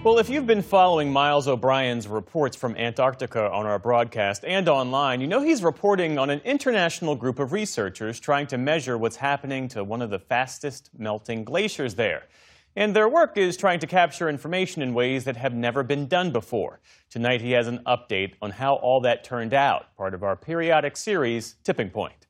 Well, if you've been following Miles O'Brien's reports from Antarctica on our broadcast and online, you know he's reporting on an international group of researchers trying to measure what's happening to one of the fastest melting glaciers there. And their work is trying to capture information in ways that have never been done before. Tonight he has an update on how all that turned out, part of our periodic series, Tipping Point.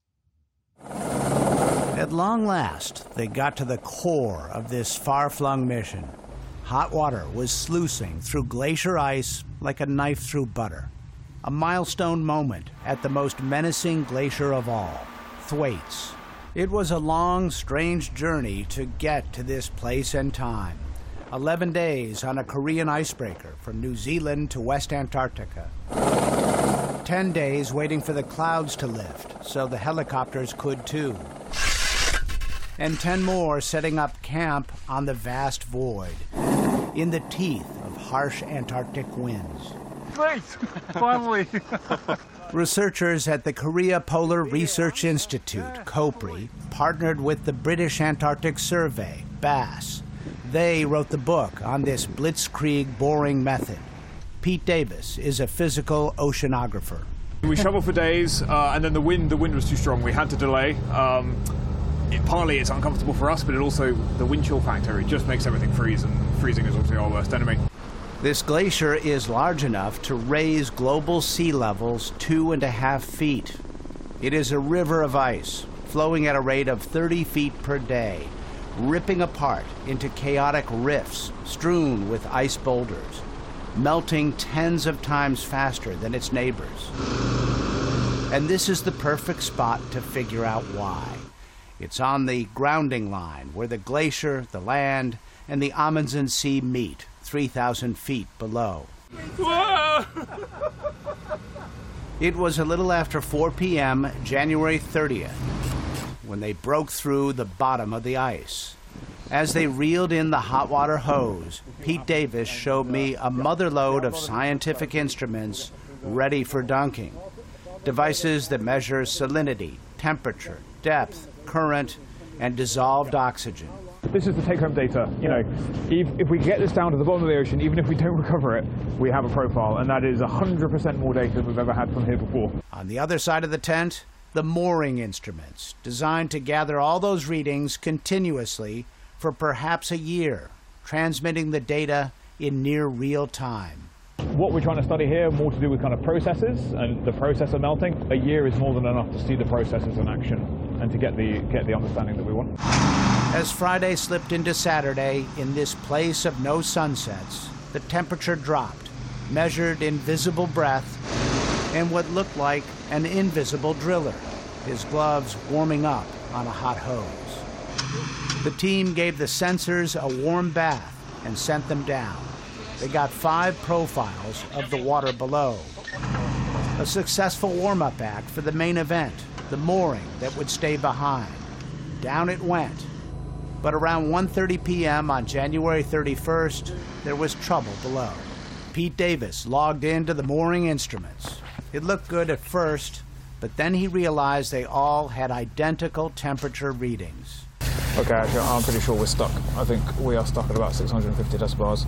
At long last, they got to the core of this far-flung mission. Hot water was sluicing through glacier ice like a knife through butter. A milestone moment at the most menacing glacier of all, Thwaites. It was a long, strange journey to get to this place and time. 11 days on a Korean icebreaker from New Zealand to West Antarctica. 10 days waiting for the clouds to lift so the helicopters could too. And 10 more setting up camp on the vast void, in the teeth of harsh Antarctic winds. Great! Finally! Researchers at the Korea Polar Research Institute, KOPRI, partnered with the British Antarctic Survey, BASS. They wrote the book on this blitzkrieg boring method. Pete Davis is a physical oceanographer. We shoveled for days, and then the wind was too strong. We had to delay. Partly it's uncomfortable for us, but it also, the wind chill factor, it just makes everything freeze, and freezing is obviously our worst enemy. This glacier is large enough to raise global sea levels 2.5 feet. It is a river of ice, flowing at a rate of 30 feet per day, ripping apart into chaotic rifts strewn with ice boulders, melting tens of times faster than its neighbors. And this is the perfect spot to figure out why. It's on the grounding line where the glacier, the land, and the Amundsen Sea meet, 3,000 feet below. It was a little after 4 p.m., January 30th, when they broke through the bottom of the ice. As they reeled in the hot water hose, Pete Davis showed me a motherlode of scientific instruments ready for dunking. Devices that measure salinity, temperature, depth, current, and dissolved oxygen. This is the take-home data. You know, if we get this down to the bottom of the ocean, even if we don't recover it, we have a profile, and that is 100% more data than we've ever had from here before. On the other side of the tent, the mooring instruments, designed to gather all those readings continuously for perhaps a year, transmitting the data in near real time. What we're trying to study here, more to do with kind of processes and the process of melting. A year is more than enough to see the processes in action and to get the understanding that we want. As Friday slipped into Saturday, in this place of no sunsets, the temperature dropped, measured in visible breath and what looked like an invisible driller, his gloves warming up on a hot hose. The team gave the sensors a warm bath and sent them down. They got 5 profiles of the water below. A successful warm-up act for the main event, the mooring that would stay behind. Down it went. But around 1:30 p.m. on January 31st, there was trouble below. Pete Davis logged into the mooring instruments. It looked good at first, but then he realized they all had identical temperature readings. Okay, actually, I'm pretty sure we're stuck. I think we are stuck at about 650 decibars.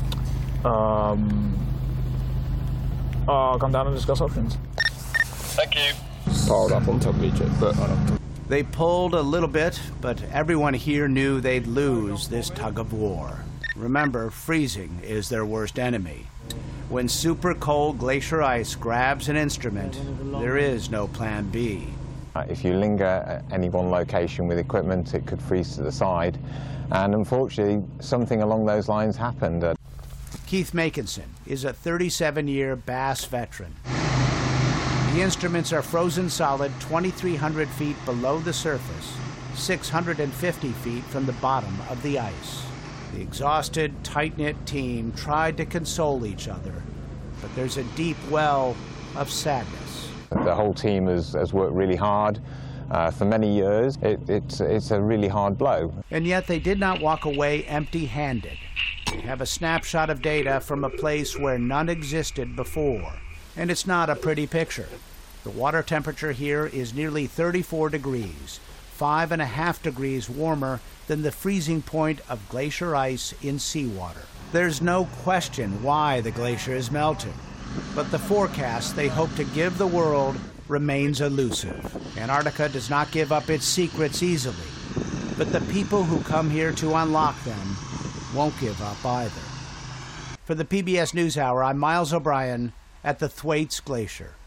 I'll come down and discuss options. Thank you. Piled up on top of each other, but They pulled a little bit, but everyone here knew they'd lose this tug of war. Remember, freezing is their worst enemy. When super cold glacier ice grabs an instrument, there is no plan B. If you linger at any one location with equipment, it could freeze to the side. And unfortunately, something along those lines happened. Keith Makinson is a 37-year BASS veteran. The instruments are frozen solid 2,300 feet below the surface, 650 feet from the bottom of the ice. The exhausted, tight-knit team tried to console each other, but there's a deep well of sadness. The whole team has worked really hard for many years. It's a really hard blow. And yet they did not walk away empty-handed. We have a snapshot of data from a place where none existed before. And it's not a pretty picture. The water temperature here is nearly 34 degrees, 5.5 degrees warmer than the freezing point of glacier ice in seawater. There's no question why the glacier is melting, but the forecast they hope to give the world remains elusive. Antarctica does not give up its secrets easily, but the people who come here to unlock them won't give up either. For the PBS NewsHour, I'm Miles O'Brien at the Thwaites Glacier.